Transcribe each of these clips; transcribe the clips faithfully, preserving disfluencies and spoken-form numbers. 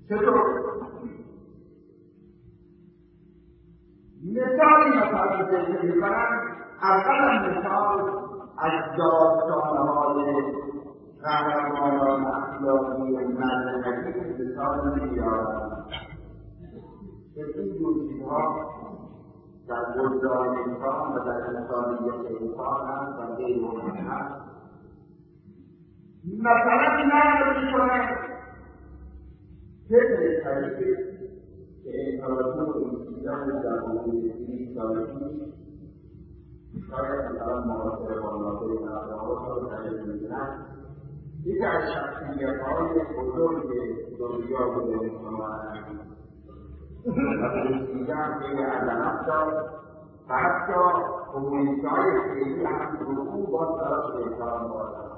چطور؟ مثالی مثلا ذکر میکنم. اول مثال از داستانهای قهرمانان اخلاقی و مذهبی مثال میارم که این دو چیزها در وجدان انسان و در انسانیت انسان هست و غیر اون هست. مثلا نقل میکنم فکر طریقی که امپراتور ایران در حدود سی سال پیش شاید مثلا معاصر بالاتر نفرها رو تشکیل می‌کنند. یکی از شخصیت‌های بزرگ دنیا بوده مسلمانان و بسیار خیلی عظمت داشت و حتی کمونیست‌های خیلی هم رکوع با طرف انسان باشند.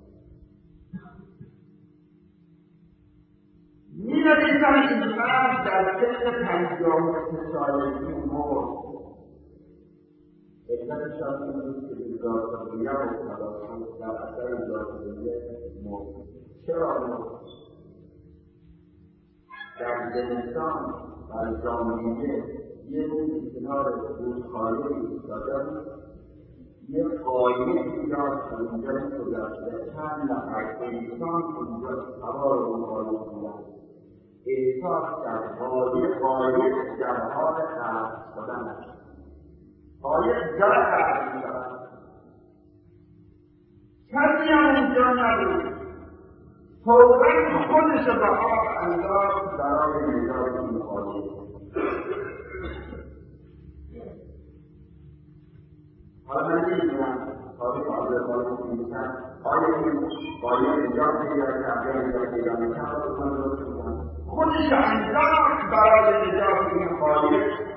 می‌نویسم این مرد در سن پنجاه و سه سالگی مرد. علتش هم این بود که به جاذبه مبتلا شد، در اثر جاذبه مرد. چرا مرد؟ در زمستان در ژانویه یه روز کنار رودخانه ایستادم، یه قایق اینجا اونجا گذشته، چند نفر انسان اونجا سوار اون قایق بودند. احساس کرد قایق قایق در حال غرق شدن است. قایق در غرق می‌شود. کسی هم اونجا نبود. فوراً خودش به آب انداخت برای نجات این قایق. حالا من نمی‌دونم تاریخ آزاد قایق می‌شد. آیا این قایق نجات پیدا کرد یا نجات پیدا نکرد رو من درست می‌کنم. خودش انداخت برای نجات این قایق.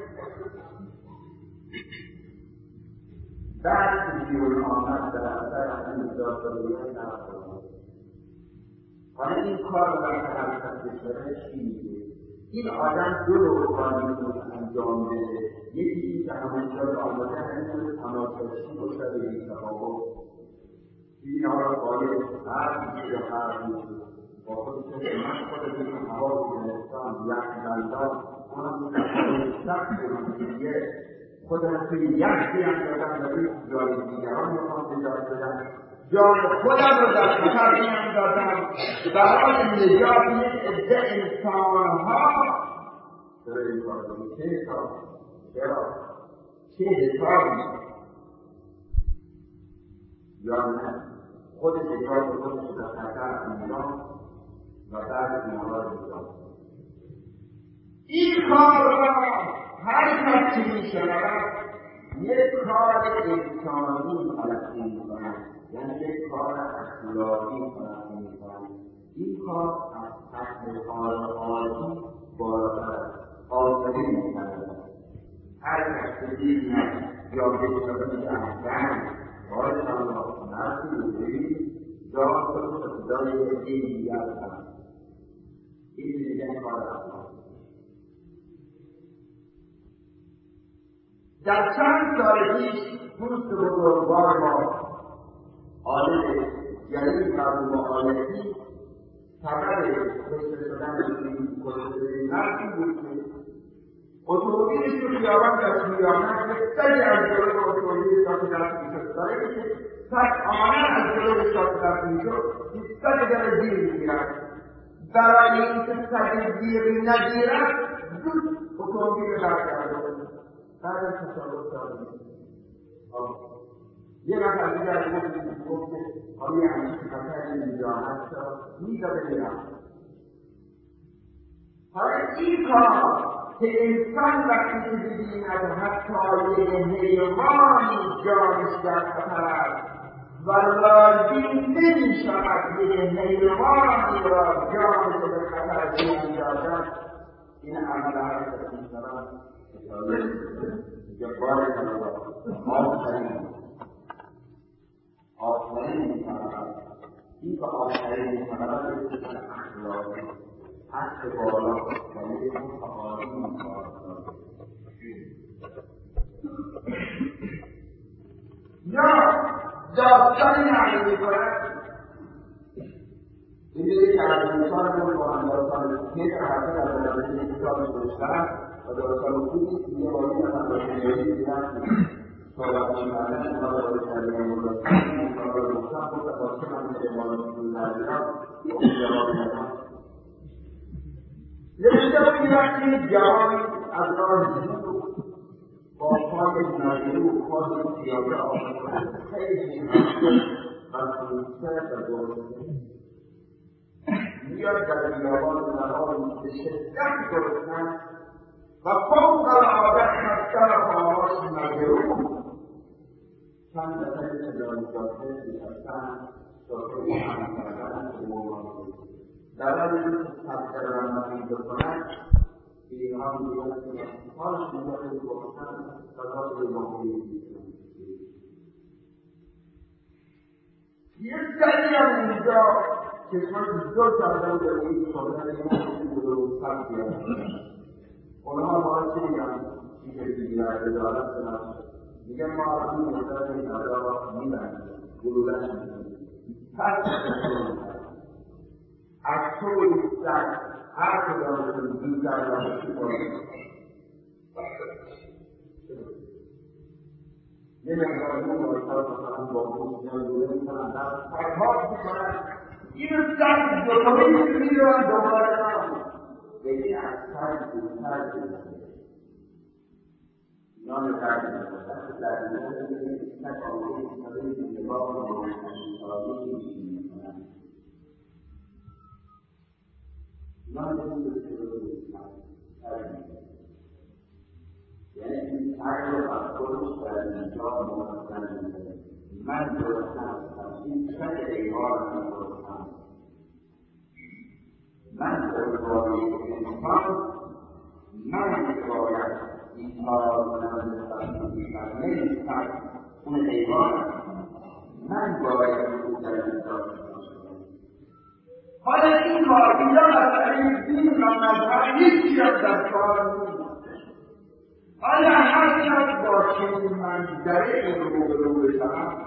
بعد که بیرون آمد در اثر این نجات پیدا نکرد. حالا این کار رو در حقیقت بشره چی میگه؟ این آدم دو نوع کاری رو انجام بده. یکی این که همونجا رو آمده همین تماشاچی باشه به این تفاوت. اینها رو قایق هر میشه یا هر میشه با خودش که من خود بگیم هوا و زمستان یک دندان اونم بودن سخت بودیه خودم توی یک بیان دادم و این جای دیگران میخوام نجات بدم. جان خودم رو در خطر میاندازم برای نجات یک عده انسانها. چرا این کار کنید؟ چه حساب؟ چرا؟ چه حسابی؟ یا نه خود نجات خودش در خطر انداخت و بعد اینها را نجات. این کار را هر کس که میشود یک کار انسانی تلقی می‌کند، یعنی یک کار اخلاقی تلقی می‌کند. این کار از سطح کار عادی بالاتر است، آفرین می‌کند. هر کس که بیند یا بشود می‌شود باید الله نرسی بودید جان خود صدای این دیگر هست. این دیگر کار اخلاقی. در چند سال پیش دوست بزرگوار ما عالم جلیل مرحوم آیتی خبر کشته شدن این کشته نرسی بود که اتومبیلش رو خیابان داشت می‌آمد که سگ از جلوی اتومبیل داشت دست می‌شد. برای اینکه سگ آنه از جلوی داشت دست می‌شد این سگ در زیر می‌گیرد. برای اینکه سگ زیر نگیرد زود اتومبیل برگرداند. بعد از تصادف داریم یه نفر دیگر گفت گفت که آیا همیشه خطر اینجا هست می‌زده میرم. حالا این کار که انسان وقتی که ببیند حتی یه حیوانی جانش در خطر است و راضی نمی‌شود یه حیوانی را جانش در خطر بیندازد، این عمل حرکت می‌شود. جبارك الله آفرین آفرین می‌کند. این که آفرین می‌کند بسیار اخلاقی حق بالا و یک متعالی می‌کند. یا داستانی نقل می‌کند این یک از انسان رو با اندازان کسی یک حرفه از نظر کتابش نوشتن و داستان خوبی دیگه وارد از اندازه‌گیری دیدن صحبت کردن اینها رو وارد کردن مدرسه اینها رو گفتن خود خواهد که من به امال رسول نظران و اون جواب ندارم نوشته بود این وقتی جوانی از راه زیبو با پای نجرو پای پیاده آمد خیلی و خونسه و درسته میاد در بیابان زنان به شدت گرسنه و فوق العاده خسته و خاموش نجرو چند دفعه صدای جاده نشستن جاده محمد کردن به مولانا در حالی که تذکر رمضان بکنند اینها میگوید که حالش میگوید گفتن و به موقعی یک دلیل هم اینجا چشمان دو کرده و به این صحبت این رو سب بیاد اونها باید چه میگن این که دیگر ادارت کنند میگن ما از این مطلب این ادارت میدن گلولش میدن پس از تو ایستن هر کدامتون دیگر باشی باید یه مقدار اون بایستان بکنم با اون نمیدونه میکنم در فرهاش میکنم این سر دومی که میدونم دوباره نام یکی از سر بودتر بودتر نام درد میکنم در دیگه نکاوه نبید نگاه نگاه میکنم نام درد میکنم یعنی این سر رو از خودش در اینجا ممکن میکنه من درستم این سر ایوار من درستم من درستم انسان من باید این کار نمیستم نمیستم اون ایوار من باید او در اینجا حالا این کار اینجا مسئله دین و مذهب هیچی هم در کار نیست آیا هر کس با چنین منظره روبرو بشوم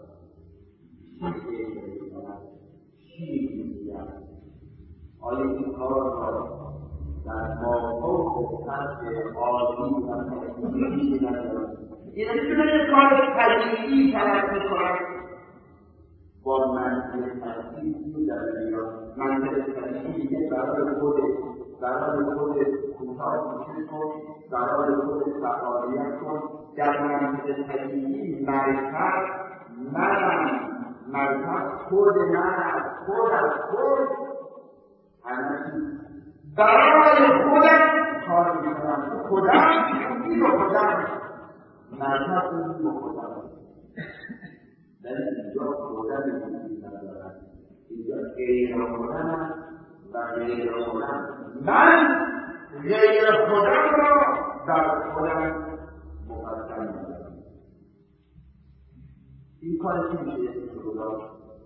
چی فکر می‌کنم چی می‌گویم آیا این کار را در مافوق و طرز عالی و تکنیکی ندارم این می‌تونه یک کار طبیعی طلب می‌کنم با منظر طبیعی در بیان منظر طبیعی برای خود برای خود کوتاه میشه کن برای خود فعالیت کن در منطقه طبیعی مرکز منم مرکز خود من خود از خود همه برای خودم کار میکنم خودم این و خودم مرکز این و خودم در اینجا خودم این ندارم اینجا غیر خودم و غیر خودم من غیر خودم را در خودم مقدم می‌دارم این کار چی میشه یک خدا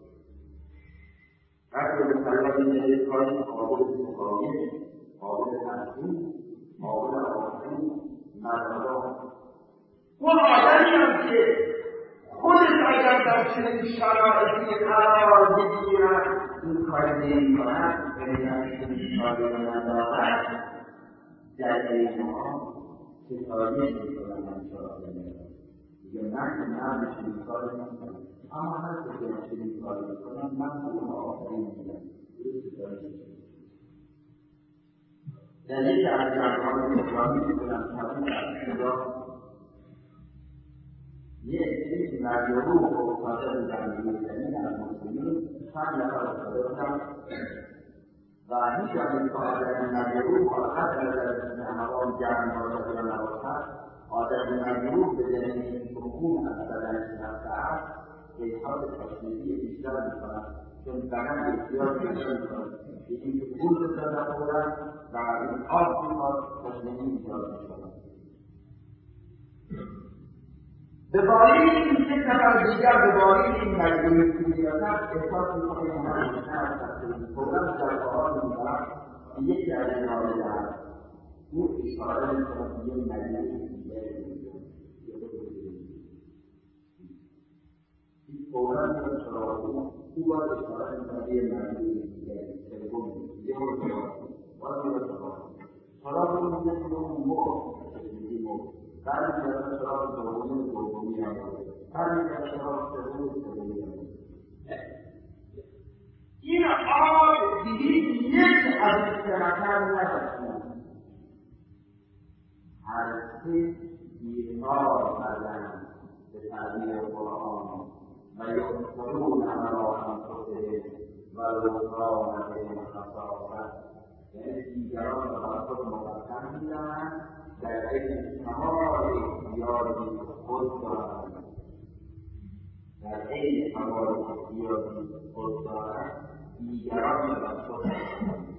وقتی مثلا این یک کاری قابل مقاومت قابل تنظیم قابل آفرین مردا اون آدمی هم که خودش اگر در چنین شرایطی قرار بگیرد این کار نمی‌کند این کاری ندارد در این ما ستایش می‌کنم انشاءالله دیگه من نه به چنین کاری نمی‌کنم اما هر کسی که چنین کاری می‌کنم من به اون آفرین می‌کنم ستایش می‌کنم در یک از جمعان اسلامی می‌کنم تبریک از خدا یک چیز مجروح و افتاده بودن بیرونی از مسلمین چند نفر افتاده بودن و هیچ آنی که آدم مجروح فقط نظر هوا گرم باشد یا نباشد آدم مجروح به دلیل خون از بدنش رفته است احساس تشنگی بیشتر می‌کند چون بدن احتیاج بیشتر می‌کند یکی که خون بسیار نخورد و این آب می‌خواد تشنگی ایجاد می‌کند به باری این یک نفر دیگر به باری این مجموعی که می‌رسد احساس می‌کنه که من بیشتر از تشنگی خوردن در آن می‌دارم که یکی از ادامه دهد او اشاره می‌کند که یک مجموعی دیگر فوراً می‌رسد سراغ او او باید اشاره می‌کند یک مجموعی دیگر سوم یه مورد ولی بسیار سراغ اون یکی اون مرد شدیدی مرد بعد میگرد سراغ دومی دومی آمده بعد میگرد سراغ سومی سومی آمده این آب دیدید یک از سرطن نرسید هر سه بیمار بدن به تعبیر قرآن و یذکرون علی انفسهم ولو کان بهم خصاصة یعنی دیگران را بر خود مقدم می‌دانند در عین کمال اختیاری خود دارند در عین کمال اختیاری خود دارند دیگران را بر خود مقدم.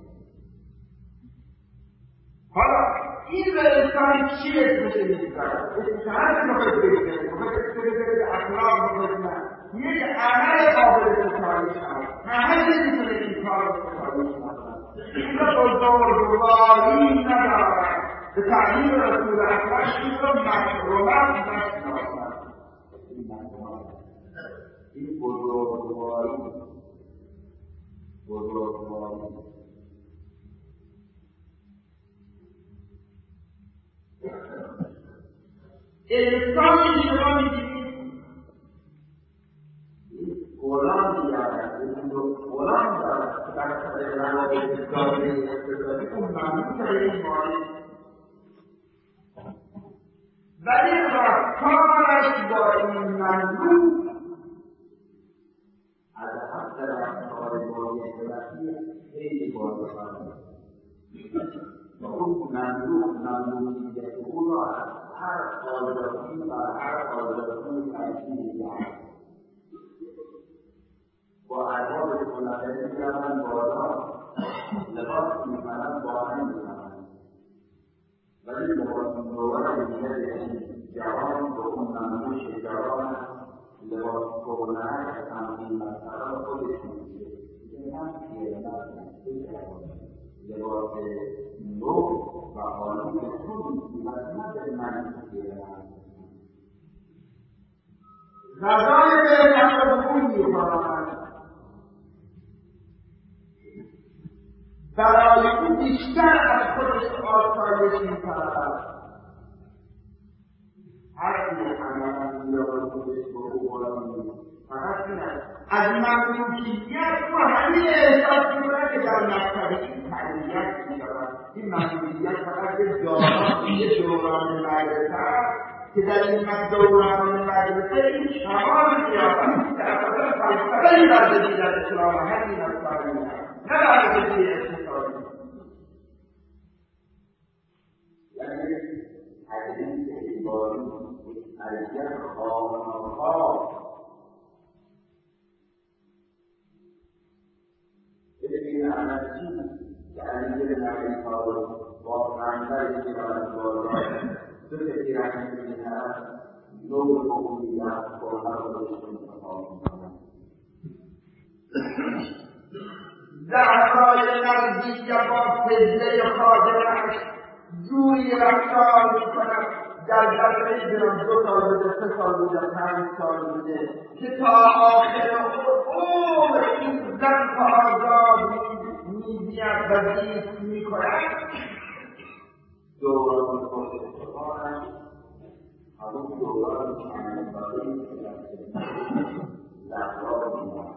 حالا این به انسان چی اسمش می‌گذارد؟ اسمش هر چی بخواهد بگذارد بخواهد بگذارد اخلاق بخواهد نه یک عمل قابل ستایش هست همه چیزی می‌تونه این کار رو ستایش کنند اینجا بزرگواری ندارد به تعلیم رسول اکرم این رو مشروعات نشناسند این مشروعات این بزرگواری بزرگواری انسانی شما می‌بینید غلام می‌دارد این رو غلام دارد که در سر روابط اقتصادی اقتصادی اون ممنوع به این مالک ولی رفتارش با این ممنوع از حد رفتار با یک طرفی خیلی بالاتر و اون ممنوع ممنوعیت او را از هر آزادی و هر آزادی ترکیب می‌دهد با ارباب خلقه می‌روند بالا لباس می‌کنند با هم می‌کنند ولی لباس مروت می‌گه جوان به اون ممنوش جوان لباس کهنه از تمرین مسئله خودش می‌شه میگه من چیه من لباس نو و عالی به تو می‌گوید نه به من می‌گوید غذای بهتر رو بخون می‌خورند برای او بیشتر از خودش آسایش می‌کند هر کی عملا می‌یابد خودش به او غلام نیست فقط این است از مملوکیت تو همین احساس می‌کند که در مکتب این تربیت می‌شود این مملوکیت فقط یک دوران یک دوران مدرسه است که در این دوران مدرسه این کمال می‌یابد که اصلا فلسفه‌ای بردگی در اسلام همین است تعلیم است نه بردگی اقتصادی یعنی حدیث اجباری حرکت خواهان‌ها این عمل چیست که علیه نبی کار با رنگ‌های که برای بازار دو کسی رنگی که هست نور قبولی هست با هر روش انتخاب می‌کنند زهرای نزدیک با فضله خادمش جوری رفتار می‌کند در جلسه جناب دو سال بوده سه سال بوده پنج سال بوده که تا آخر عمر این زن و آزاد می‌بیند و زیست می‌کند دوران خودش همون دوران چندباری که در زهرا می‌ماند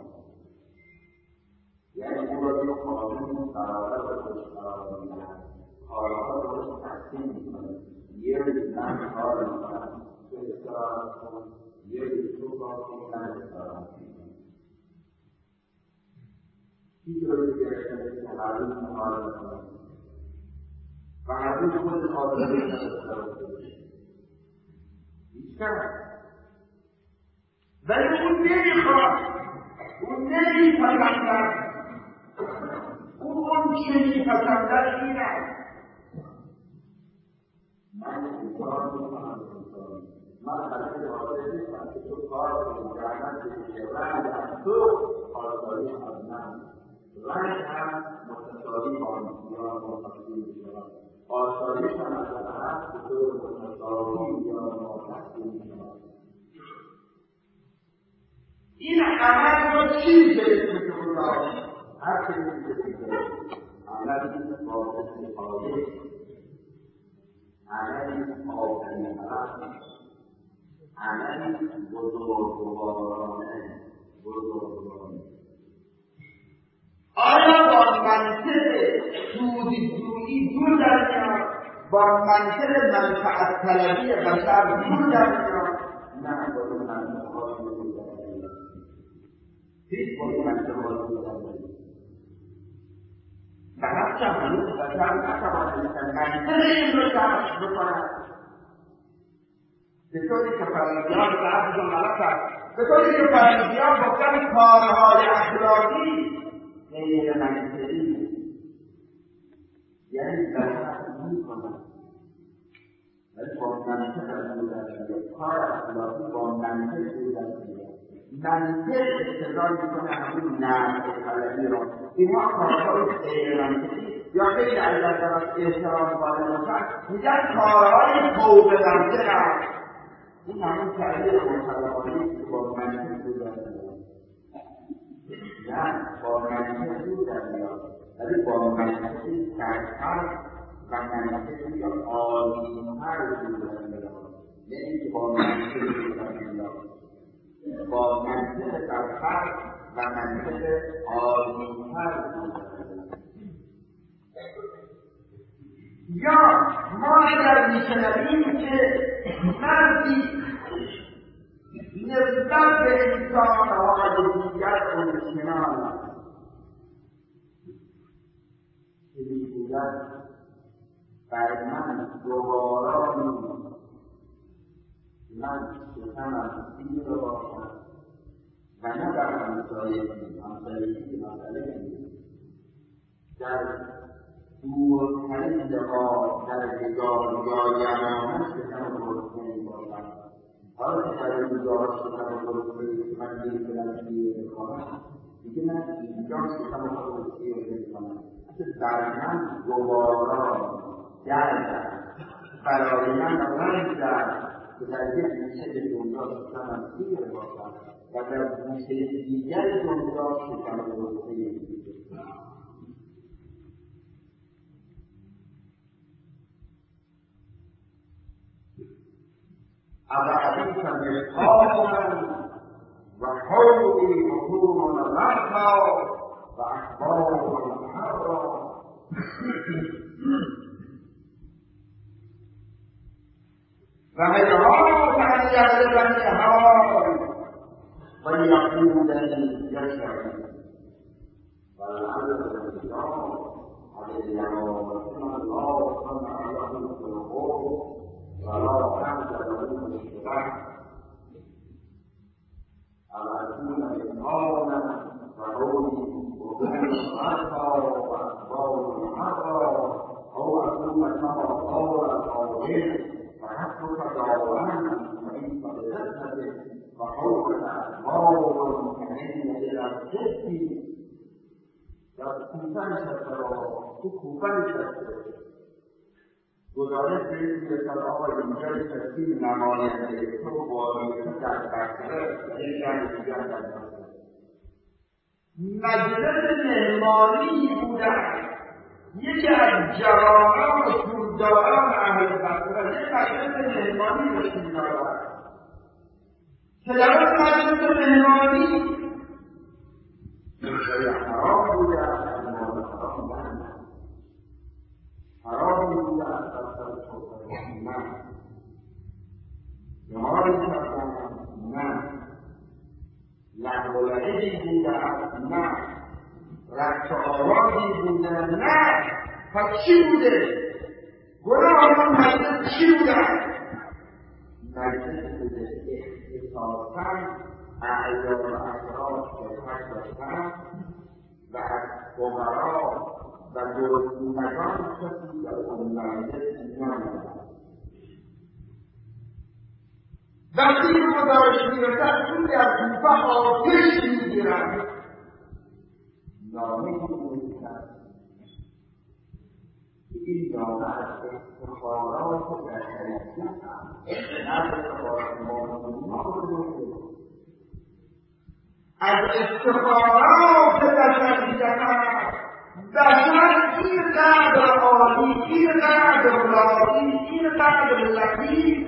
یعنی او را یک قانون برابر خودش قرار می‌دهد کارها را خودش تقسیم می‌کند یه روز من کار می‌کنم تو استراحت کن یه روز تو کار کن من استراحت می‌کنم هیچ روزی گرفتنه که هر روز من کار می‌کنم و هر روز خودش آزادی نداشته باشه بیشتر ولی اون نمی‌خواد اون نمی‌پسندد اون اون چه می‌پسندد این است من انتظار می‌کنم من خلیل حاضر نیستم که تو کار کنی جهنم بکشه رنگ از تو آزادی از من رنگ هم متساوی با یا متساوی می‌شود آسایش هم از طرف به طور متساوی یا متساوی می‌شود این عمل رو چی میشه اسمش خدا هر چیزی که میشه عملی قابل پایه، عملی قابل حرف، عملی بزرگوارانه بزرگوارانه. آیا با منطق سودجویی دور در میاد؟ با منطق منفعت طلبی بشر دور در میاد؟ نه، با منطق های دور در میاد. هیچ با منطق های دور در میاد. فقط که هنوز بشر نتوانستن منطق این رو درک بکنن. به طوری که فرنگیان بحثشون غلط است، به طوری که فرنگیان گفتن کارهای اخلاقی غیر منطقی، یعنی بشر میکنن ولی با منطق از دور در میاد. کار اخلاقی با منطق دور در میاد. منطق اقتضا میکنه همون نفع طلبی را. اینها کارهای غیر منطقی یا خیلی اگر در احترام قائل باشن میگن کارهای فوق منطق است. این همون تعبیر مطلقانه که با منطق دور در میاد. نه، با منطق دور در میاد ولی با منطقی سرتر و منطقی یا عالی‌تر دور در میاد. نه اینکه با منطق دور در میاد، با منطق سرتر و منطق عالی‌تر دور در میاد. یا ما اگر میشنویم که مردی نسبت به انسان‌های دیگر امتنان است که میگوید بر من دوباره نیست، من شکمم سیر باشم و نه در همسایگی همسایگی مسئله نیست، در دورترین جاها در حجاز یا یمامه شکم گرسنه باشم. حالا که در اینجا شکم گرسنه من نمی‌تونم سیر بکنم، دیگه من اینجا شکم گرسنه نمی‌کنم. اصلا در من دوباره گردم، برای من رنج است که در یک گوشه دنیا شکمم سیر باشم و در گوشه دیگر دنیا شکم گرسنه باشم. أبعديك بالقاما وحولي بطون الرحى وأخبار الحرى فهيهات أن يغلبني هوى ويقودني جسدي والعلم بالله عليه رحمه الله صنع له في القوم ولا حمد له الشرع على أكون إماما فهوني وكون الأرض وأخبار الحرى أو أكون كما قال القائل فحسبك دعوانا فإنك بذمة فحولك أخبار كأن إلى الجد کوفن شده را تو کوفن شده گزارش به این میرسد آقا اینجا کسی نماینده تو واریسی در بسره این جمع دیگر در بسره مجلس مهمانی بودن یکی از جوانان و پولداران اهل بسره یک مجلس مهمانی رسید دارد که در اون مجلس مهمانی جای حرام بوده از مال حرام بند حرامی بوده از بسر شکر نه جمالی کردن نه لحو و لعبی بوده از نه رقص و آوازی بوده نه پس چی بوده؟ گناه آن مجلس چی بوده؟ مجلس بوده اختصاصاً اعیان و افراد شرکت داشتن و از فقرا و گرسنگان کسی در اون مجلس نمی‌آمد. وقتی این گزارش می‌رسد چون در کوفه آتش می‌گیرند نامه می‌نویسند این نامه از افتخارات بشریت نه افتخارات مسلمانان از افتخارات بشریت بشر اینقدر عالی، اینقدر راضی، اینقدر لطیف،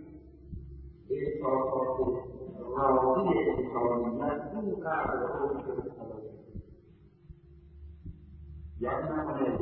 احساسات راضی انسانیت اینقدر خوش یعنی نکنه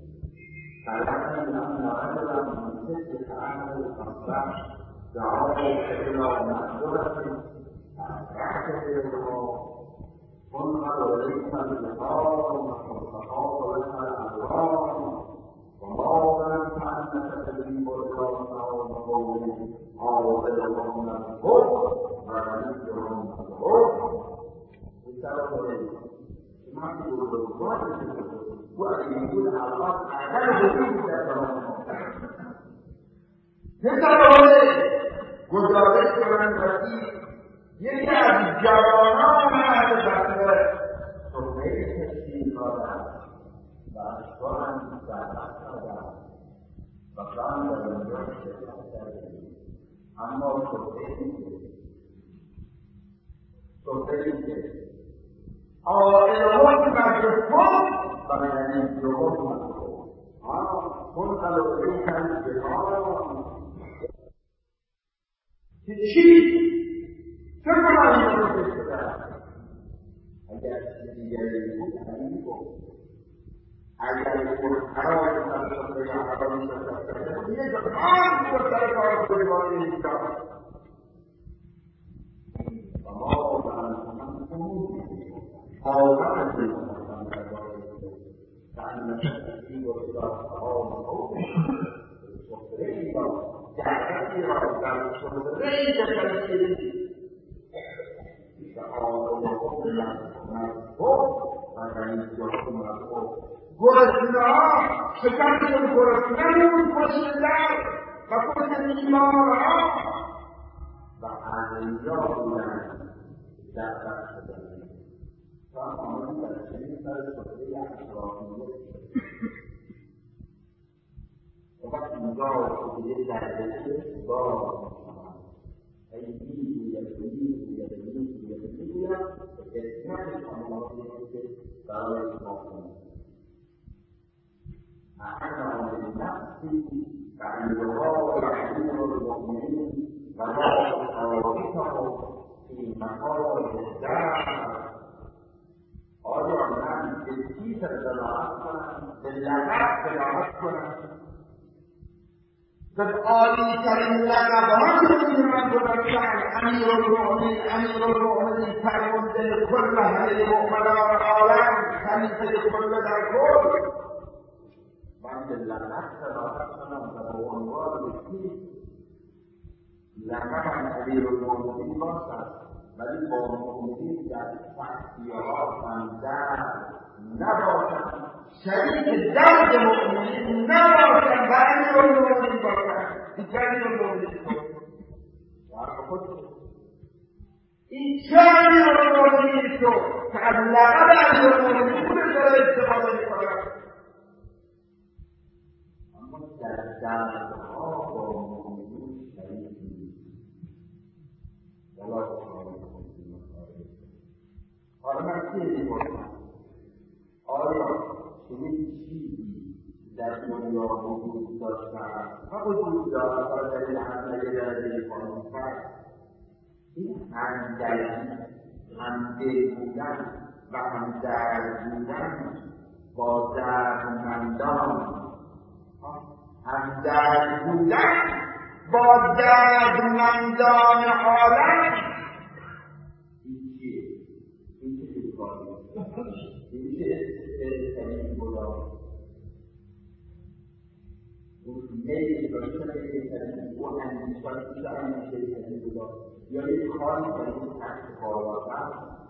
خلقنا من رجلا من ستة أعمال خمسة دعاه إلى مغفرة فاعتذرها انظر إليك اللقاء والخطاب لك الأبرار وما ظننت أنك تجيب الكافر وقوله عاقلهم من الكفر وغنيهم من الكفر بسبب ذلك ما يقول الله وأن يقول على الأرض أعلم بكل بسبب گزارش من رسید یکی از جوانان اهل بصره صحبه تشکیل دادند و اشکالم دعوت کردند و من در اینجا شرکت کردیم. اما صحبه اینکه صحبه اینکه آئلهون مجرفون و من این جهون مجرفون کن قلوبی کن جهان که چی؟ چه کنم این رو بشترم؟ اگر دیگری بود همین بود اگر بود حرام شد یا حرام شد دیگه جهان بود در کار بریوانی اینجا و ما برانکنم کنون آورد بریوانی فأنا تشكيب إلى حرام أو سخرين جعلتي رأيك سخرين تشكيل تعاونكم بالمعروف وتنسيكم بالمعروف گرسنه شکستون گرسنه بود کشتن و کشتن ایمانها و از اینجا بودن دقت شدن تا آمدن در چنین سر سخره اشرافیه و وقت اینجا شکره در دسته باز أيديه يديه يديه يديه فكذلك الله يقول فلا يخافون أعلم بالنفس عن الواقع أمور المؤمنين وراء حوادثه في مقام الدار آیا من به چیز دلالت کنم به لغت دلالت کنم به عالی‌ترین لقب‌های من گذاشتن امیر المؤمنین امیر المؤمنین فرمانده کل همه مؤمنان عالم خلیفه کل در کل من به لغت دلالت کنم و به عنوان چیز لقبم امیر المؤمنین باشد ولی با مؤمنین در شخصیات همدرد نباشد شریک درد مؤمنین نباشد و امیر المؤمنین باشد دیگر امیر المؤمنین این چه امیر المؤمنین تو که از لقب امیر المؤمنین خودش داره استفاده می‌کند اما در دردها با مؤمنین شریک نیست حالا من چه می‌کنم؟ آیا چنین چیزی در دنیا وجود داشتن و وجود دارد و در این همه درجه پایین‌تر این همدردی همدل بودن و همدرد بودن با دردمندان همدرد بودن با دردمندان عالم این چیه؟ این چه کاری؟ این چه استفاده بودا؟ اون میلی داشتن که او اندیشان که اندیشه بودا یا یک کاری که این تحت بالا